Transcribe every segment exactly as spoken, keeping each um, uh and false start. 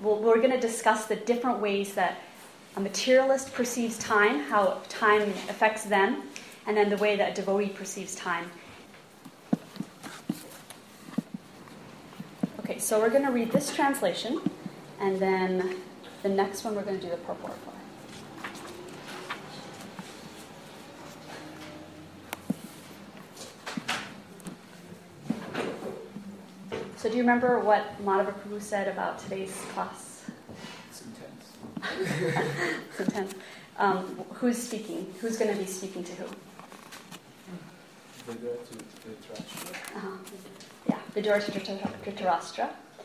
we'll, we're going to discuss the different ways that a materialist perceives time, how time affects them, and then the way that a devotee perceives time. Okay, so we're going to read this translation, and then the next one we're going to do the purport for. So do you remember what Madhava Prabhu said about today's class? It's intense. It's intense. Um, who's speaking? Who's going to be speaking to who? Vidura to Dhritarashtra. Uh-huh. Yeah, Vidura to Dhritarashtra.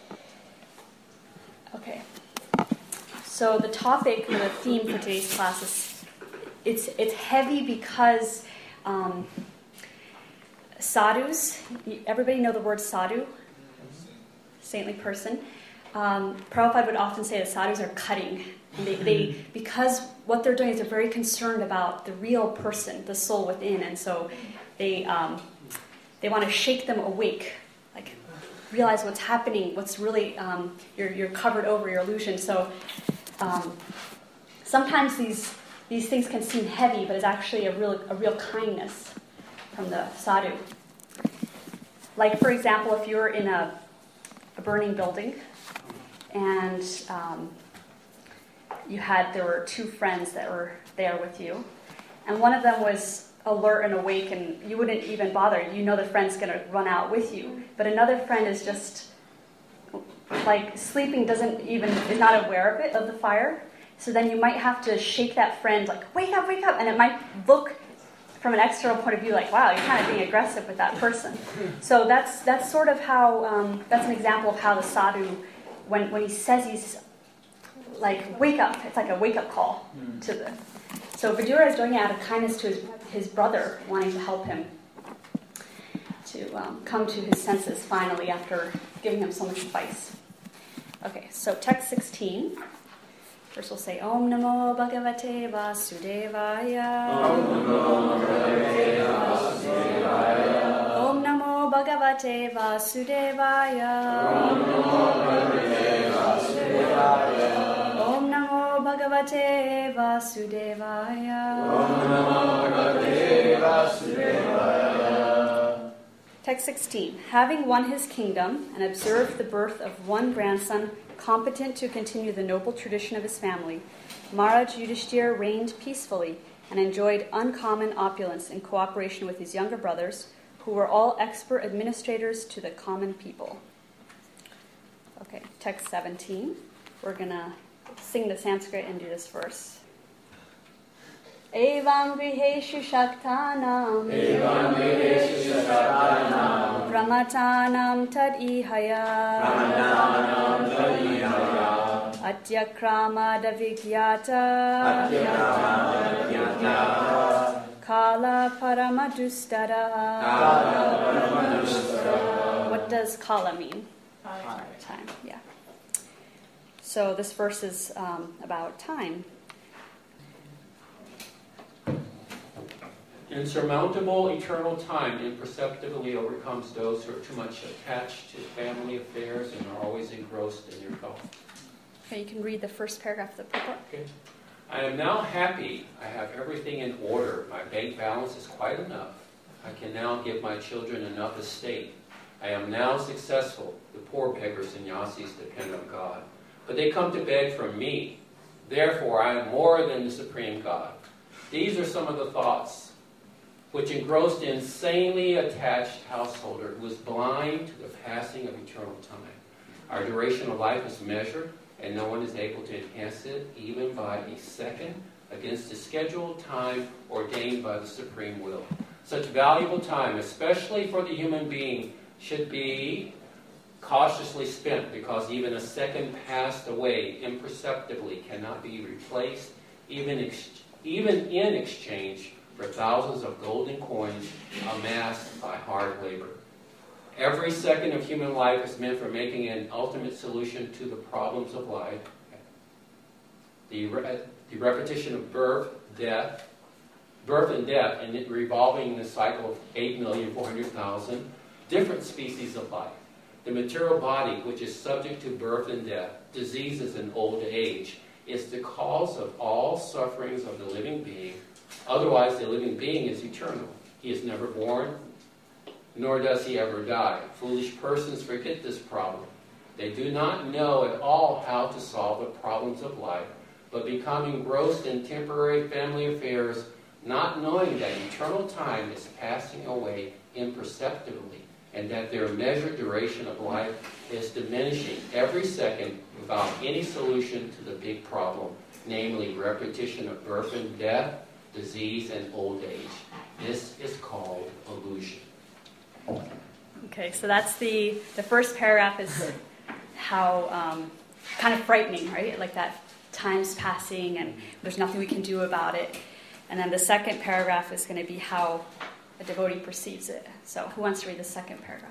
Okay. So the topic, or the theme for today's class is, it's it's heavy because um, sadhus, everybody know the word sadhu? Saintly person. Um, Prabhupada would often say that sadhus are cutting. And they, they, because what they're doing is they're very concerned about the real person, the soul within, and so they um, they want to shake them awake, like realize what's happening, what's really um, you're you're covered over your illusion. So um, sometimes these these things can seem heavy, but it's actually a real a real kindness from the sadhu. Like for example, if you're in a a burning building, and um, you had there were two friends that were there with you, and one of them was alert and awake, and you wouldn't even bother. You know the friend's going to run out with you, but another friend is just like sleeping, doesn't even is not aware of it, of the fire. So then you might have to shake that friend, like wake up, wake up, and it might look from an external point of view, like, wow, you're kind of being aggressive with that person. So that's that's sort of how, um, that's an example of how the sadhu, when, when he says he's, like, wake up, it's like a wake-up call mm. to the... So Vidura is doing it out of kindness to his, his brother, wanting to help him to um, come to his senses finally after giving him so much advice. Okay, so text sixteen. First we'll say, Om Namo Bhagavate Vasudevaya. Om Namo Bhagavate Vasudevaya. Om Namo Bhagavate Vasudevaya. Om Namo Bhagavate Vasudevaya. Om Namo Bhagavate Vasudevaya. Text sixteen. Having won his kingdom and observed the birth of one grandson competent to continue the noble tradition of his family, Maharaj Yudhishthira reigned peacefully and enjoyed uncommon opulence in cooperation with his younger brothers, who were all expert administrators to the common people. Okay, text seventeen. We're going to sing the Sanskrit and do this verse. Evam griheshu shaktanam Evam griheshu shaktanam Brahmatanam tad ihaya Brahmatanam tad ihaya Atyakrama davigyata Atyakrama davigyata Kala paramadustara Kala paramadustara. What does kala mean? Time. Time, yeah. So this verse is um, about time. Insurmountable eternal time imperceptibly overcomes those who are too much attached to family affairs and are always engrossed in their health. Okay, you can read the first paragraph of the purport. Okay. I am now happy. I have everything in order. My bank balance is quite enough. I can now give my children enough estate. I am now successful. The poor beggars and yasis depend on God, but they come to beg from me. Therefore, I am more than the Supreme God. These are some of the thoughts which engrossed the insanely attached householder who is blind to the passing of eternal time. Our duration of life is measured, and no one is able to enhance it even by a second against the scheduled time ordained by the Supreme Will. Such valuable time, especially for the human being, should be cautiously spent, because even a second passed away imperceptibly cannot be replaced, even, ex- even in exchange for thousands of golden coins amassed by hard labor. Every second of human life is meant for making an ultimate solution to the problems of life. The, re- the repetition of birth, death, birth and death, and it revolving in the cycle of eight million four hundred thousand different species of life. The material body, which is subject to birth and death, diseases and old age, is the cause of all sufferings of the living being. Otherwise, the living being is eternal. He is never born, nor does he ever die. Foolish persons forget this problem. They do not know at all how to solve the problems of life, but become engrossed in temporary family affairs, not knowing that eternal time is passing away imperceptibly, and that their measured duration of life is diminishing every second without any solution to the big problem, namely repetition of birth and death, disease and old age. This is called illusion. Okay, so that's the, the first paragraph is how um, kind of frightening, right? Like that time's passing and there's nothing we can do about it. And then the second paragraph is going to be how a devotee perceives it. So who wants to read the second paragraph?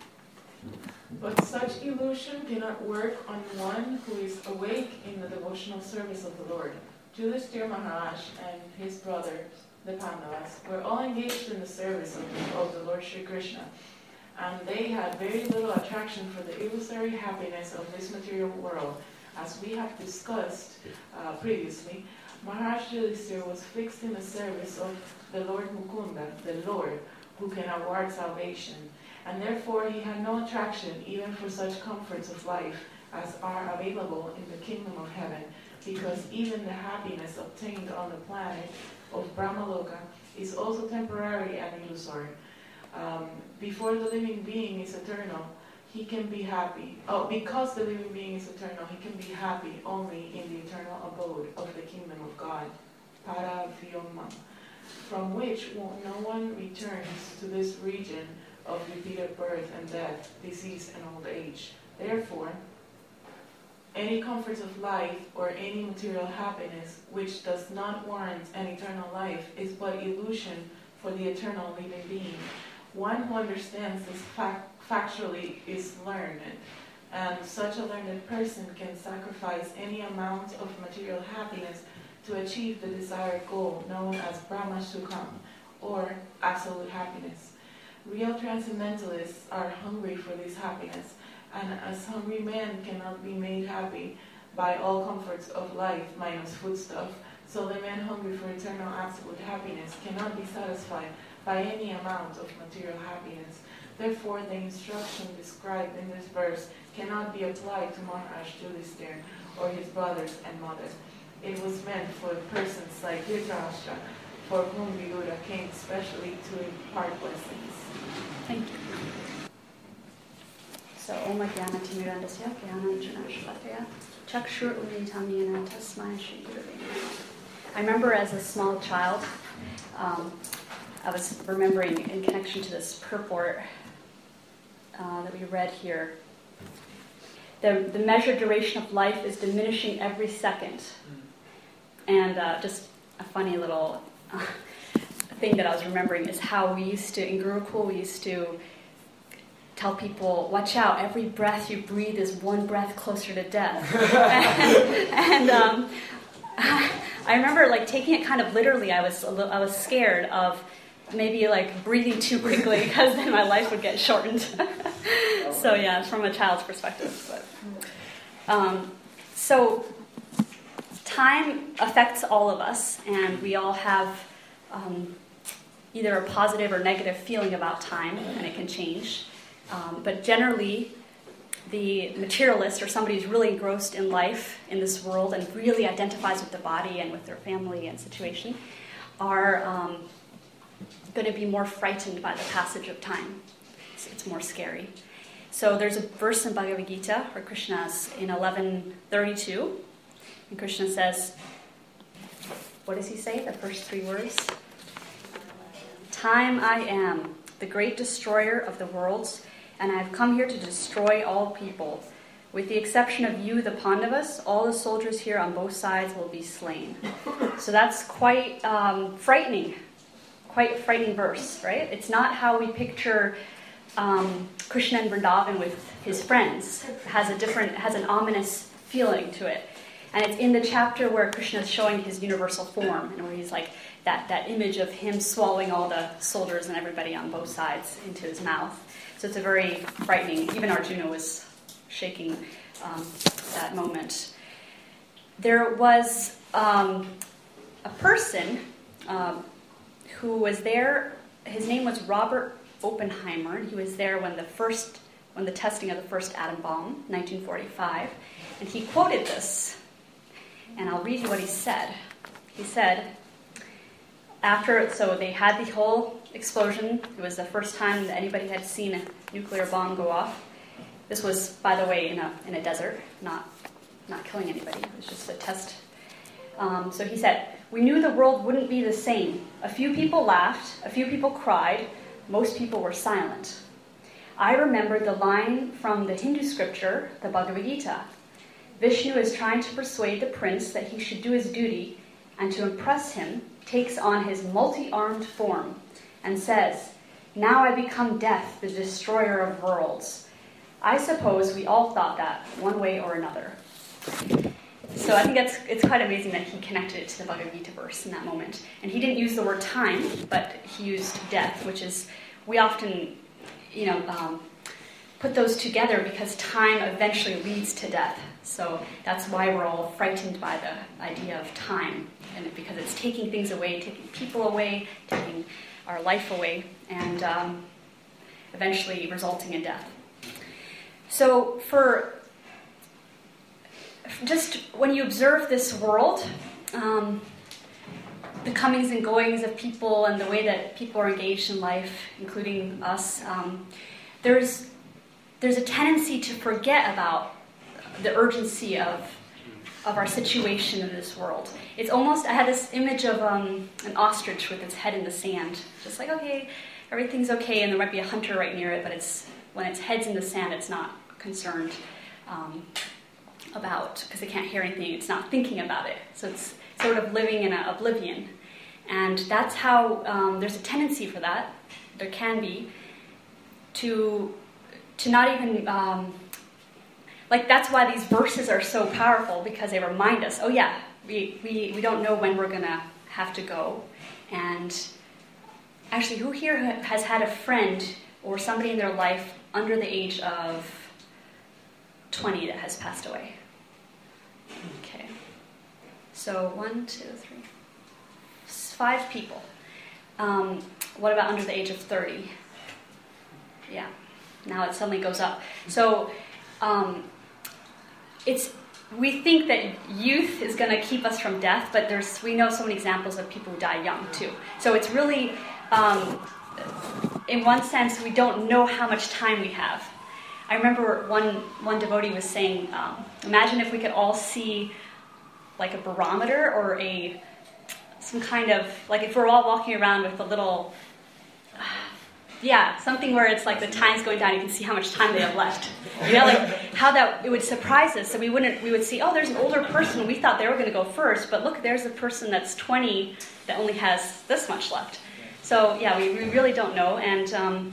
But such illusion cannot work on one who is awake in the devotional service of the Lord. Yudhishthira Maharaj and his brothers, the Pandavas, were all engaged in the service of the, of the Lord Sri Krishna, and they had very little attraction for the illusory happiness of this material world. As we have discussed uh, previously, Maharaj Yudhishthira was fixed in the service of the Lord Mukunda, the Lord, who can award salvation, and therefore he had no attraction even for such comforts of life as are available in the kingdom of heaven, because even the happiness obtained on the planet of Brahmaloka is also temporary and illusory. Um, before the living being is eternal, he can be happy. Oh, because the living being is eternal, he can be happy only in the eternal abode of the kingdom of God, Paravyoma, from which no one returns to this region of repeated birth and death, disease and old age. Therefore, any comforts of life or any material happiness which does not warrant an eternal life is but illusion for the eternal living being. One who understands this fact factually is learned, and such a learned person can sacrifice any amount of material happiness to achieve the desired goal known as Brahma Sukham, or absolute happiness. Real transcendentalists are hungry for this happiness, and as hungry men cannot be made happy by all comforts of life minus foodstuff, so the man hungry for eternal absolute happiness cannot be satisfied by any amount of material happiness. Therefore, the instruction described in this verse cannot be applied to Maharaj Yudhishthira or his brothers and mother. It was meant for persons like Dhritarashtra, for whom Vidura came especially to impart blessings. Thank you. So, Om Jnana Timirandasya Jnana Janashlakaya Chakshur Unitam Yena Tasmai Shri Gurave Namaha. I remember as a small child, um, I was remembering in connection to this purport uh, that we read here, the, the measured duration of life is diminishing every second. And uh, just a funny little uh, thing that I was remembering is how we used to, in Gurukul, we used to tell people, watch out, every breath you breathe is one breath closer to death. and and um, I remember like taking it kind of literally. I was a little, I was scared of maybe like breathing too quickly because then my life would get shortened. So yeah, from a child's perspective. But, um, so time affects all of us, and we all have um, either a positive or negative feeling about time, and it can change. Um, but generally, the materialist, or somebody who's really engrossed in life in this world and really identifies with the body and with their family and situation, are um, going to be more frightened by the passage of time. It's, it's more scary. So there's a verse in Bhagavad Gita, where Krishna's in eleven thirty-two, and Krishna says, what does he say, the first three words? Time I am, the great destroyer of the worlds, and I have come here to destroy all people. With the exception of you, the Pandavas, all the soldiers here on both sides will be slain. So that's quite um, frightening, quite a frightening verse, right? It's not how we picture um, Krishna in Vrindavan with his friends. It has a different, it has an ominous feeling to it. And it's in the chapter where Krishna is showing his universal form, and where he's like, that, that image of him swallowing all the soldiers and everybody on both sides into his mouth. So it's a very frightening, even Arjuna was shaking um, that moment. There was um, a person um, who was there. His name was Robert Oppenheimer, and he was there when the first, when the testing of the first atom bomb, nineteen forty-five, and he quoted this, and I'll read you what he said. He said, after, so they had the whole explosion. It was the first time that anybody had seen a nuclear bomb go off. This was, by the way, in a in a desert, not not killing anybody. It was just a test. Um, so he said, we knew the world wouldn't be the same. A few people laughed, a few people cried, most people were silent. I remembered the line from the Hindu scripture, the Bhagavad Gita. Vishnu is trying to persuade the prince that he should do his duty, and to impress him, takes on his multi-armed form, and says, now I become death, the destroyer of worlds. I suppose we all thought that, one way or another. So I think that's it's quite amazing that he connected it to the Bhagavad Gita verse in that moment. And he didn't use the word time, but he used death, which is, we often, you know, um, put those together because time eventually leads to death. So that's why we're all frightened by the idea of time, and because it's taking things away, taking people away, taking our life away, and um, eventually resulting in death. So for just when you observe this world, um, the comings and goings of people and the way that people are engaged in life, including us, um, there's there's a tendency to forget about the urgency of of our situation in this world. It's almost, I had this image of um, an ostrich with its head in the sand, just like, okay, everything's okay, and there might be a hunter right near it, but it's when its head's in the sand, it's not concerned um, about, because it can't hear anything, it's not thinking about it. So it's sort of living in an oblivion. And that's how, um, there's a tendency for that, there can be, to to not even, um, like that's why these verses are so powerful, because they remind us, oh yeah, we, we, we don't know when we're going to have to go. And actually, who here has had a friend or somebody in their life under the age of twenty that has passed away? Okay. So one, two, three, five people. Um, what about under the age of thirty? Yeah. Now it suddenly goes up. So um, it's we think that youth is going to keep us from death, but there's we know so many examples of people who die young too. So it's really, um, in one sense, we don't know how much time we have. I remember one one devotee was saying, um, imagine if we could all see like a barometer or a some kind of, like if we're all walking around with a little, uh, yeah, something where it's like the time's going down, you can see how much time they have left. You know, like how that, it would surprise us. So we wouldn't, we would see, oh, there's an older person, we thought they were going to go first, but look, there's a person that's twenty that only has this much left. So yeah, we, we really don't know, and um,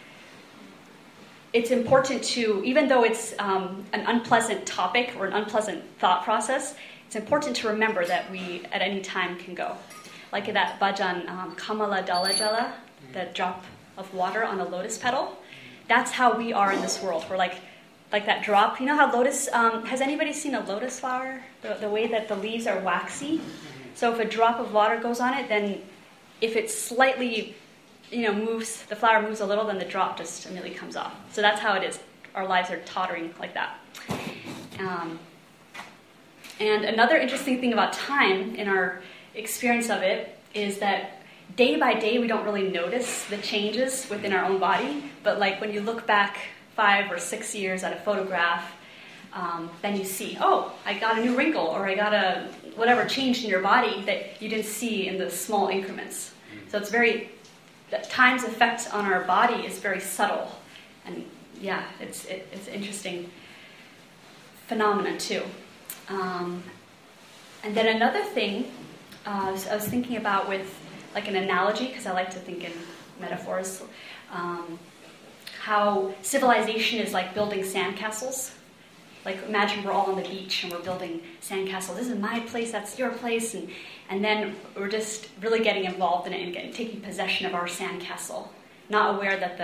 it's important to, even though it's um, an unpleasant topic or an unpleasant thought process, it's important to remember that we, at any time, can go. Like that bhajan, um, Kamala Dala Jala, the drop of water on a lotus petal. That's how we are in this world. We're like like that drop. You know how lotus, um, has anybody seen a lotus flower? The, the way that the leaves are waxy? So if a drop of water goes on it, then if it slightly, you know, moves, the flower moves a little, then the drop just immediately comes off. So that's how it is. Our lives are tottering like that. Um, And another interesting thing about time in our experience of it is that day by day we don't really notice the changes within our own body, but like when you look back five or six years at a photograph, um, then you see, oh, I got a new wrinkle, or I got a whatever change in your body that you didn't see in the small increments. So it's very, that time's effect on our body is very subtle, and yeah, it's it, it's an interesting phenomenon too. Um, and then another thing uh, I, was, I was thinking about with like an analogy, because I like to think in metaphors, um, how civilization is like building sandcastles. Like imagine we're all on the beach and we're building sandcastles. This is my place, that's your place, and, and then we're just really getting involved in it and getting, taking possession of our sandcastle, not aware that the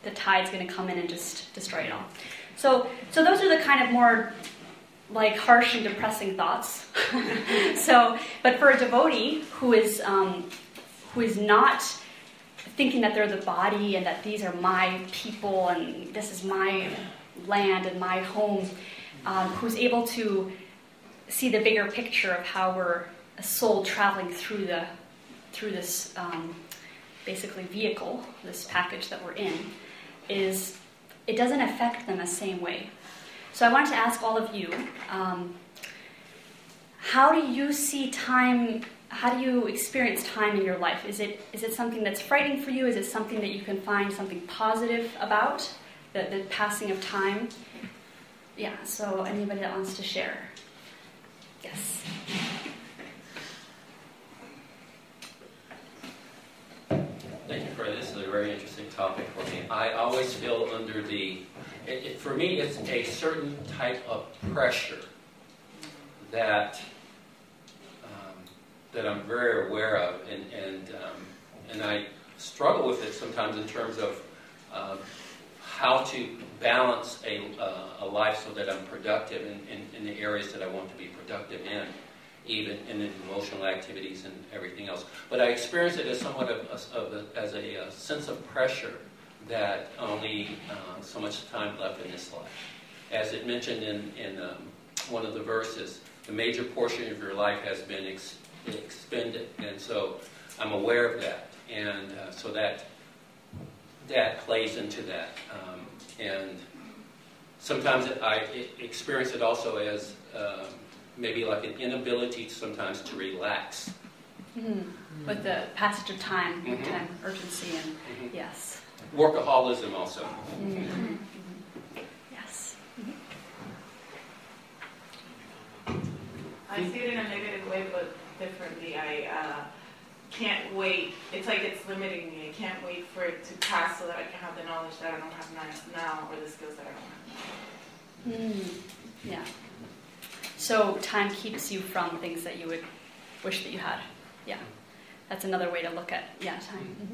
the tide's going to come in and just destroy it all. So, so those are the kind of more like harsh and depressing thoughts. So, but for a devotee who is um, who is not thinking that they're the body and that these are my people and this is my land and my home, um, who's able to see the bigger picture of how we're a soul traveling through the through this um, basically vehicle, this package that we're in, is it doesn't affect them the same way. So I wanted to ask all of you, um, how do you see time, how do you experience time in your life? Is it is it something that's frightening for you? Is it something that you can find something positive about, the, the passing of time? Yeah, so anybody that wants to share? Yes. Thank you for this. This is a very interesting topic for me. I always feel under the, it, it, for me, it's a certain type of pressure that um, that I'm very aware of, and and um, and I struggle with it sometimes in terms of uh, how to balance a uh, a life so that I'm productive in, in, in the areas that I want to be productive in, even in the emotional activities and everything else. But I experience it as somewhat of, of a, as a, a sense of pressure that only uh, so much time left in this life. As it mentioned in, in um, one of the verses, the major portion of your life has been ex- expended. And so I'm aware of that. And uh, so that that plays into that. Um, and sometimes it, I it, experience it also as um, maybe like an inability sometimes to relax. Mm-hmm. With the passage of time, Mm-hmm. time urgency, and Mm-hmm. yes. Workaholism also. Mm-hmm. Mm-hmm. Yes. I see it in a negative way, but differently. I uh, can't wait. It's like it's limiting me. I can't wait for it to pass so that I can have the knowledge that I don't have now, or the skills that I don't have now. Mm. Yeah. So time keeps you from things that you would wish that you had. Yeah. That's another way to look at, yeah, time. Mm-hmm.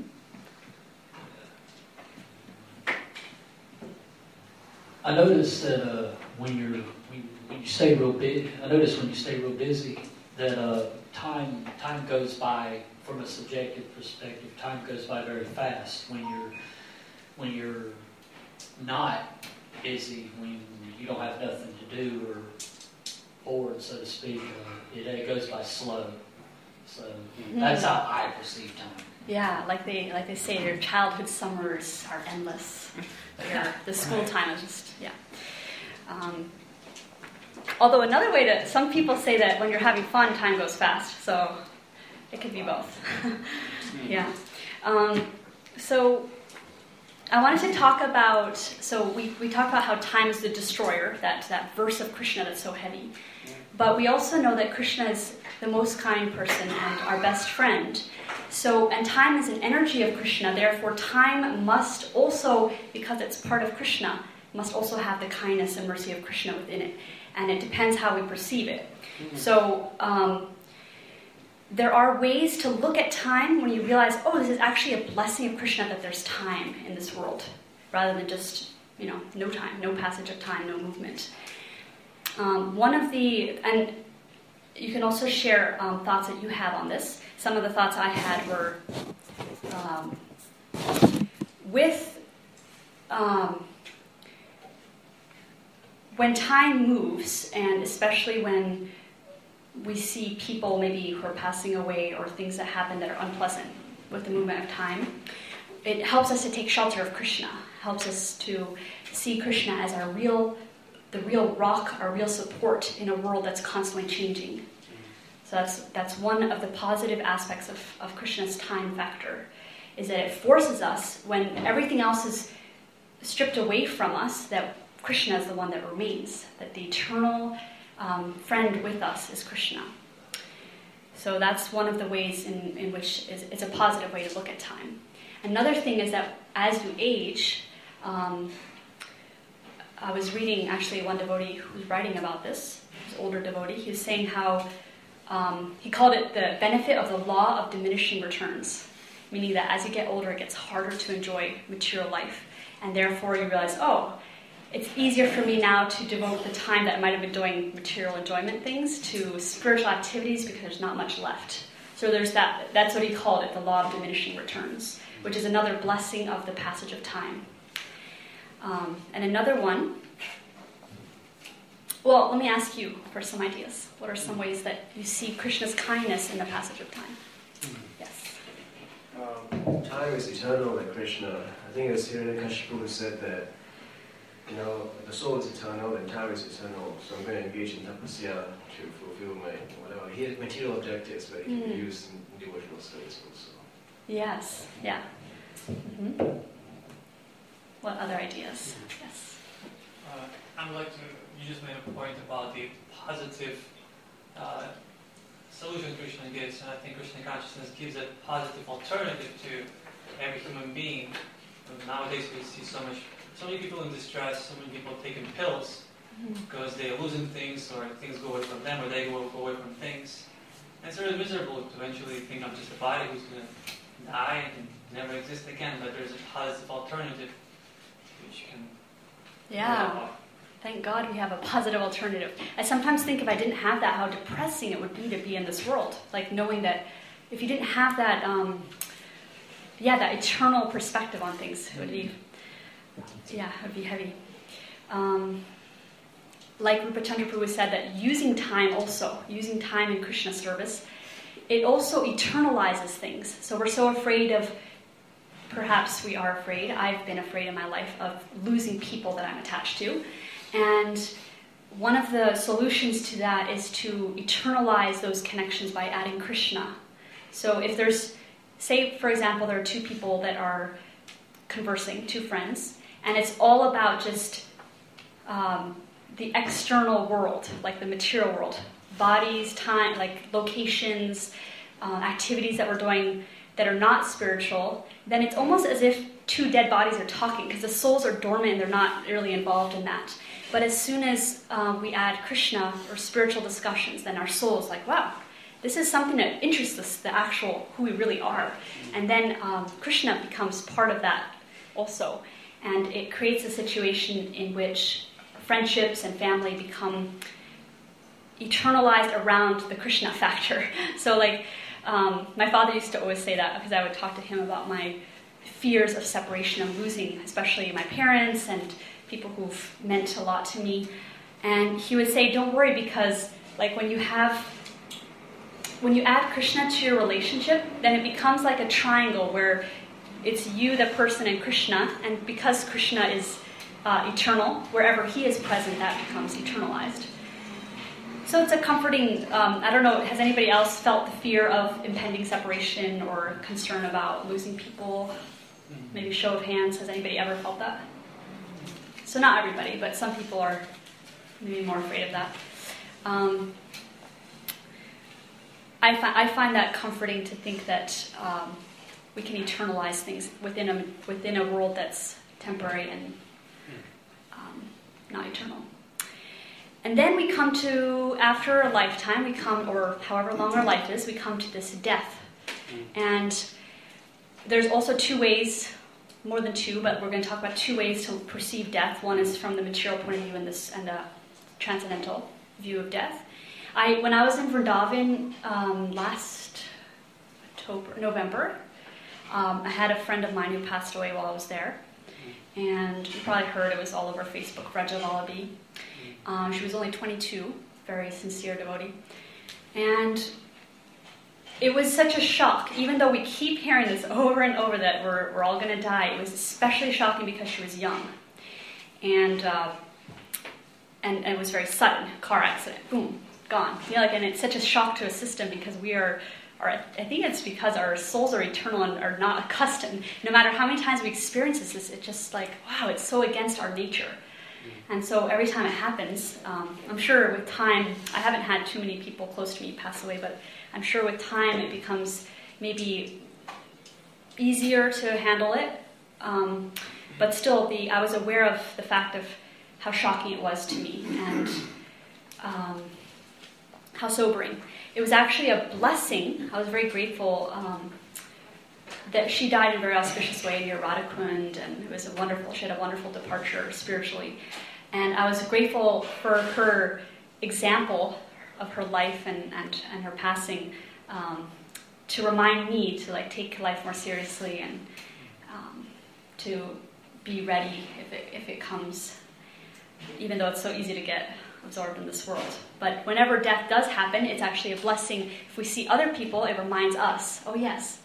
I notice that uh, when you're when, when you stay real big, I notice when you stay real busy that uh, time time goes by from a subjective perspective. Time goes by very fast when you're when you're not busy, when you don't have nothing to do or bored, so to speak. Uh, it, it goes by slow. So Mm-hmm. that's how I perceive time. Yeah, like they like they say, your childhood summers are endless. Your, the school Right. time is just, yeah. Um, although another way to, some people say that when you're having fun, time goes fast. So it could be both. Yeah. Um, so I wanted to talk about, so we, we talked about how time is the destroyer, that, that verse of Krishna that's so heavy. But we also know that Krishna is the most kind person and our best friend. So, and time is an energy of Krishna, therefore time must also, because it's part of Krishna, must also have the kindness and mercy of Krishna within it. And it depends how we perceive it. Mm-hmm. So, um, there are ways to look at time when you realize, oh, this is actually a blessing of Krishna that there's time in this world, rather than just, you know, no time, no passage of time, no movement. Um, one of the, and you can also share um, thoughts that you have on this. Some of the thoughts I had were um, with um, when time moves, and especially when we see people maybe who are passing away or things that happen that are unpleasant with the movement of time, it helps us to take shelter of Krishna, helps us to see Krishna as our real, the real rock, our real support in a world that's constantly changing. So that's that's one of the positive aspects of, of Krishna's time factor, is that it forces us, when everything else is stripped away from us, that Krishna is the one that remains, that the eternal um, friend with us is Krishna. So that's one of the ways in, in which is, it's a positive way to look at time. Another thing is that as you age, um, I was reading actually one devotee who's writing about this, an older devotee. He was saying how um, he called it the benefit of the law of diminishing returns, meaning that as you get older, it gets harder to enjoy material life. and therefore you realize, oh, it's easier for me now to devote the time that I might have been doing material enjoyment things to spiritual activities because there's not much left. So there's that, that's what he called it, the law of diminishing returns, which is another blessing of the passage of time. Um, and another one, well, let me ask you for some ideas. What are some ways that you see Krishna's kindness in the passage of time? Yes. Um, time is eternal, like Krishna. I think it was Hiranyakashipu who said that, you know, the soul is eternal and time is eternal, so I'm going to engage in tapasya to fulfill my whatever he had material objectives, but it can Mm. be used in devotional studies also. Yes, yeah. Mm-hmm. What other ideas? Yes. Uh, I'd like to, you just made a point about the positive uh, solution Krishna gives, and I think Krishna consciousness gives a positive alternative to every human being. And nowadays we see so much, so many people in distress, so many people taking pills because they're losing things, or things go away from them, or they go, go away from things. And it's really miserable to eventually think I'm just a body who's going to die and never exist again, but there's a positive alternative which can... Yeah. Thank God we have a positive alternative. I sometimes think if I didn't have that, how depressing it would be to be in this world. Like knowing that if you didn't have that, um, yeah, that eternal perspective on things, it would be, yeah, it would be heavy. Um, like Rupa Chandra Prabhu said, that using time also, using time in Krishna service, it also eternalizes things. So we're so afraid of, perhaps we are afraid, I've been afraid in my life of losing people that I'm attached to. And one of the solutions to that is to eternalize those connections by adding Krishna. So if there's, say for example, there are two people that are conversing, two friends, and it's all about just um, the external world, like the material world, bodies, time, like locations, uh, activities that we're doing that are not spiritual, then it's almost as if two dead bodies are talking, because the souls are dormant and they're not really involved in that. But as soon as um, we add Krishna or spiritual discussions, then our soul is like, wow, this is something that interests us, the actual, who we really are. And then um, Krishna becomes part of that also. And it creates a situation in which friendships and family become eternalized around the Krishna factor. So like, um, my father used to always say that, because I would talk to him about my fears of separation and losing, especially my parents and people who've meant a lot to me. And he would say, don't worry, because like when you have, when you add Krishna to your relationship, then it becomes like a triangle where it's you, the person, and Krishna. And because Krishna is uh, eternal, wherever he is present, that becomes eternalized. So it's a comforting, um, I don't know, has anybody else felt the fear of impending separation or concern about losing people? Maybe show of hands, has anybody ever felt that? So not everybody, but some people are maybe more afraid of that. Um, I, fi- I find that comforting to think that um, we can eternalize things within a, within a world that's temporary and um, not eternal. And then we come to, after a lifetime, we come, or however long our life is, we come to this death. And there's also two ways, more than two, but we're going to talk about two ways to perceive death. One is from the material point of view and this and the transcendental view of death. I, when I was in Vrindavan um, last October, November, um, I had a friend of mine who passed away while I was there. And you probably heard, it was all over Facebook, Raja Vallabhi. Um, she was only twenty-two, very sincere devotee. And it was such a shock, even though we keep hearing this over and over that we're, we're all going to die. It was especially shocking because she was young. And, uh, and, and it was very sudden, car accident, boom, gone. You know, like, and it's such a shock to a system because we are, or I think it's because our souls are eternal and are not accustomed. No matter how many times we experience this, it's just like, wow, it's so against our nature. And so every time it happens, um, I'm sure with time, I haven't had too many people close to me pass away, but I'm sure with time it becomes maybe easier to handle it. Um, but still, the I was aware of the fact of how shocking it was to me and um, how sobering. It was actually a blessing. I was very grateful. Um, that she died in a very auspicious way near Radhakund, and it was a wonderful, she had a wonderful departure spiritually. And I was grateful for her example of her life and, and, and her passing, um, to remind me to like take life more seriously and um, to be ready if it, if it comes, even though it's so easy to get absorbed in this world. But whenever death does happen, it's actually a blessing. If we see other people, it reminds us, oh yes,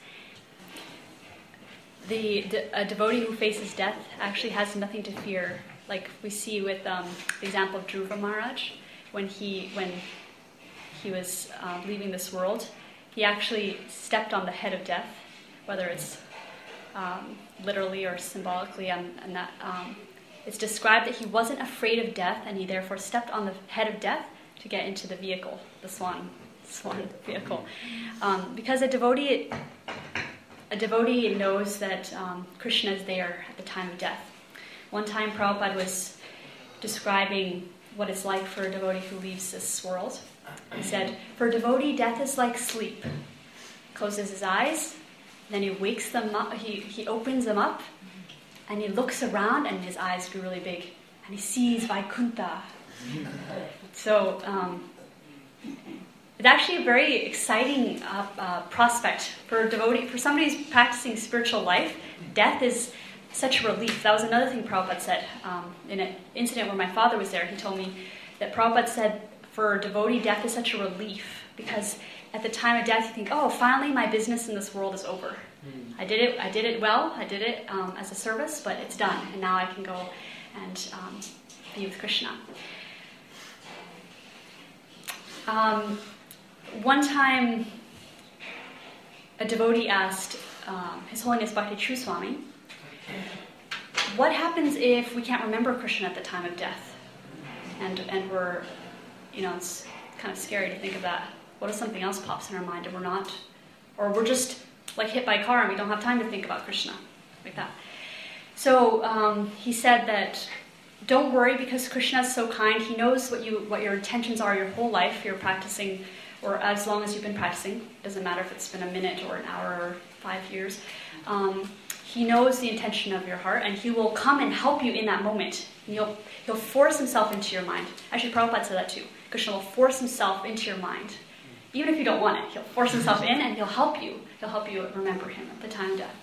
the a devotee who faces death actually has nothing to fear. Like we see with um, the example of Dhruva Maharaj, when he when he was uh, leaving this world, he actually stepped on the head of death, whether it's um, literally or symbolically. And, and that um, it's described that he wasn't afraid of death, and he therefore stepped on the head of death to get into the vehicle, the swan, swan vehicle, um, because a devotee. A devotee knows that um, Krishna is there at the time of death. One time Prabhupada was describing what it's like for a devotee who leaves this world. He said, for a devotee, death is like sleep. Closes his eyes, then he wakes them up, he, he opens them up, and he looks around, and his eyes grew really big, and he sees Vaikuntha. So, um, it's actually a very exciting uh, uh, prospect for a devotee, for somebody who's practicing spiritual life. Death is such a relief. That was another thing Prabhupada said. Um, in an incident where my father was there, he told me that Prabhupada said for a devotee, death is such a relief, because at the time of death you think, oh, finally my business in this world is over. Mm. I did it I did it well, I did it um, as a service, but it's done, and now I can go and um, be with Krishna. Um, One time, a devotee asked um, His Holiness Bhakti True Swami, what happens if we can't remember Krishna at the time of death? And and we're, you know, it's kind of scary to think of that. What if something else pops in our mind and we're not, or we're just like hit by a car and we don't have time to think about Krishna, like that. So um, he said that don't worry, because Krishna is so kind. He knows what you what your intentions are your whole life. You're practicing, or as long as you've been practicing. It doesn't matter if it's been a minute or an hour or five years. Um, he knows the intention of your heart, and he will come and help you in that moment. And he'll, he'll force himself into your mind. Actually, Prabhupada said that too. Krishna will force himself into your mind. Even if you don't want it, he'll force himself in, and he'll help you. He'll help you remember him at the time of death.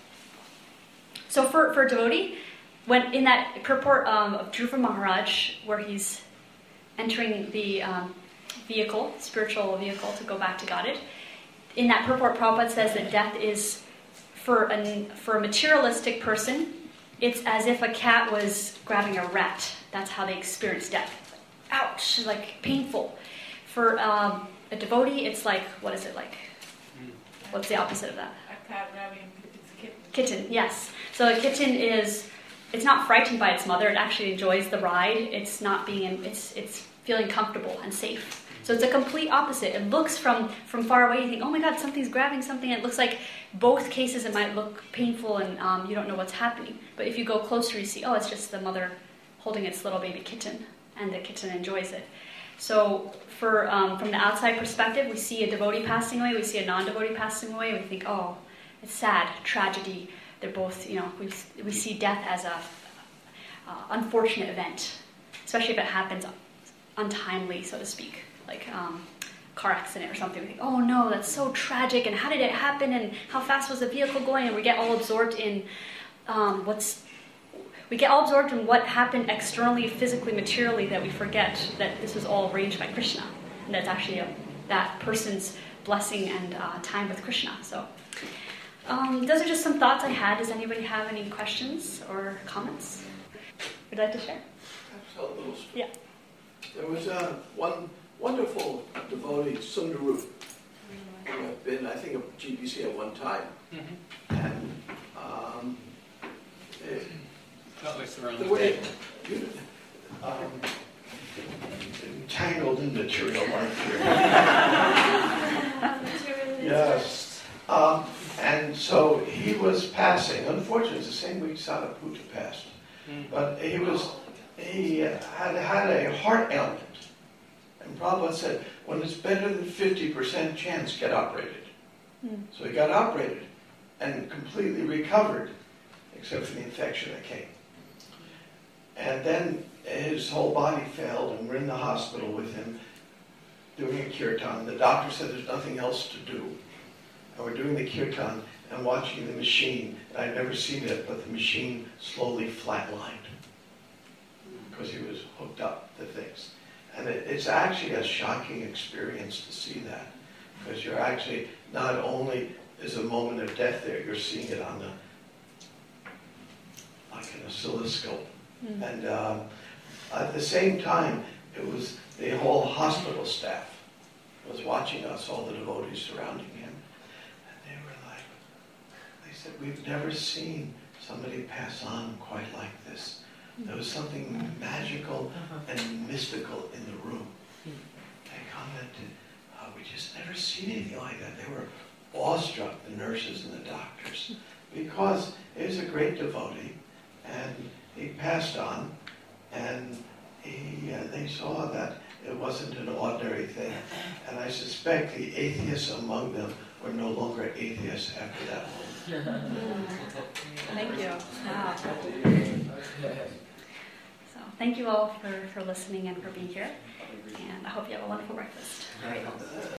So for, for a devotee, when in that purport um, of Dhruva Maharaj, where he's entering the um, vehicle, spiritual vehicle to go back to Godhead, in that purport, Prabhupada says that death is, for, an, for a materialistic person, it's as if a cat was grabbing a rat. That's how they experience death. Ouch, like painful. For um, a devotee, it's like, what is it like? What's the opposite of that? A cat grabbing its kitten. Kitten, yes. So a kitten is, it's not frightened by its mother. It actually enjoys the ride. It's not being, in, it's it's feeling comfortable and safe. So it's a complete opposite. It looks from, from far away, you think, oh my God, something's grabbing something. It looks like both cases it might look painful and um, you don't know what's happening. But if you go closer, you see, oh, it's just the mother holding its little baby kitten, and the kitten enjoys it. So for um, from the outside perspective, we see a devotee passing away, we see a non-devotee passing away, we think, oh, it's sad, tragedy. They're both, you know, we we see death as a uh, unfortunate event, especially if it happens untimely, so to speak, like um, car accident or something. We think, oh no, that's so tragic, and how did it happen, and how fast was the vehicle going? And we get all absorbed in um, what's, we get all absorbed in what happened externally, physically, materially, that we forget that this was all arranged by Krishna, and that's actually a, that person's blessing and uh, time with Krishna. So. Um, those are just some thoughts I had. Does anybody have any questions or comments you'd like to share? A little story. Yeah. There was uh, one wonderful devotee, Sundaru, who had been, I think, a G B C at one time. Mm-hmm. And um, it, the way you, um, entangled in material life here. Yes. Um, and so he was passing. Unfortunately, it's the same week Sadhaputta passed. Mm. But he was he had had a heart ailment. And Prabhupada said, when it's better than fifty percent chance, get operated. Mm. So he got operated. and completely recovered, except for the infection that came. And then his whole body failed, and we're in the hospital with him doing a kirtan. The doctor said there's nothing else to do. And we're doing the kirtan and watching the machine. And I'd never seen it, but the machine slowly flatlined because he was hooked up to things. And it, it's actually a shocking experience to see that, because you're actually, not only is a moment of death there, you're seeing it on the, like an oscilloscope. Mm. And um, at the same time, it was the whole hospital staff was watching us, all the devotees surrounding him. And they were like, they said, we've never seen somebody pass on quite like this. There was something magical and mystical in the room. They commented, oh, we just never seen anything like that. They were awestruck, the nurses and the doctors, because he was a great devotee, and he passed on, and he, uh, they saw that it wasn't an ordinary thing. And I suspect the atheists among them were no longer atheists after that moment. Thank you. Wow. So thank you all for, for listening and for being here. And I hope you have a wonderful breakfast.